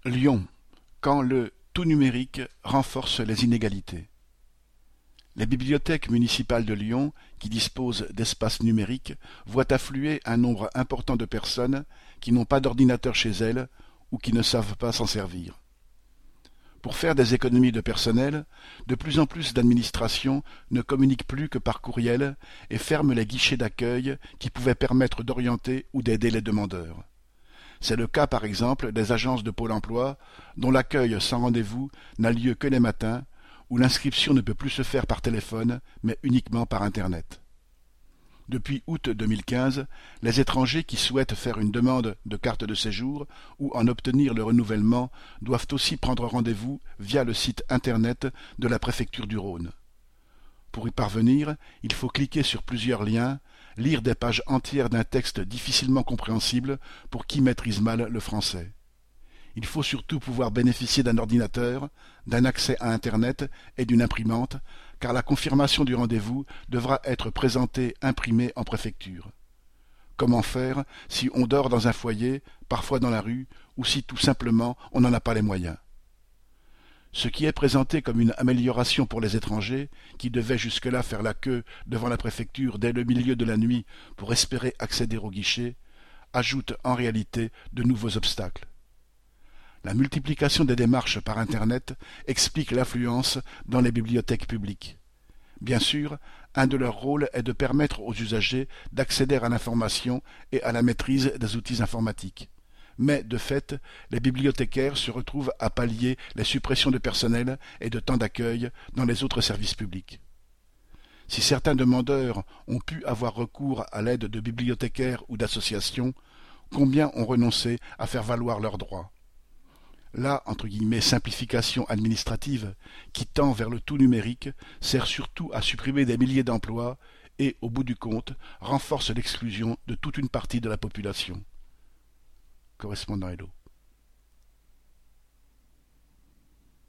Lyon, quand le tout numérique renforce les inégalités. Les bibliothèques municipales de Lyon, qui disposent d'espaces numériques, voient affluer un nombre important de personnes qui n'ont pas d'ordinateur chez elles ou qui ne savent pas s'en servir. Pour faire des économies de personnel, de plus en plus d'administrations ne communiquent plus que par courriel et ferment les guichets d'accueil qui pouvaient permettre d'orienter ou d'aider les demandeurs. C'est le cas par exemple des agences de Pôle emploi, dont l'accueil sans rendez-vous n'a lieu que les matins, où l'inscription ne peut plus se faire par téléphone, mais uniquement par Internet. Depuis août 2015, les étrangers qui souhaitent faire une demande de carte de séjour ou en obtenir le renouvellement doivent aussi prendre rendez-vous via le site Internet de la préfecture du Rhône. Pour y parvenir, il faut cliquer sur plusieurs liens, lire des pages entières d'un texte difficilement compréhensible pour qui maîtrise mal le français. Il faut surtout pouvoir bénéficier d'un ordinateur, d'un accès à Internet et d'une imprimante, car la confirmation du rendez-vous devra être présentée imprimée en préfecture. Comment faire si on dort dans un foyer, parfois dans la rue, ou si tout simplement on n'en a pas les moyens? Ce qui est présenté comme une amélioration pour les étrangers, qui devaient jusque-là faire la queue devant la préfecture dès le milieu de la nuit pour espérer accéder au guichet, ajoute en réalité de nouveaux obstacles. La multiplication des démarches par Internet explique l'affluence dans les bibliothèques publiques. Bien sûr, un de leurs rôles est de permettre aux usagers d'accéder à l'information et à la maîtrise des outils informatiques. Mais, de fait, les bibliothécaires se retrouvent à pallier les suppressions de personnel et de temps d'accueil dans les autres services publics. Si certains demandeurs ont pu avoir recours à l'aide de bibliothécaires ou d'associations, combien ont renoncé à faire valoir leurs droits? La « simplification administrative » qui tend vers le tout numérique sert surtout à supprimer des milliers d'emplois et, au bout du compte, renforce l'exclusion de toute une partie de la population. Correspondant Hello.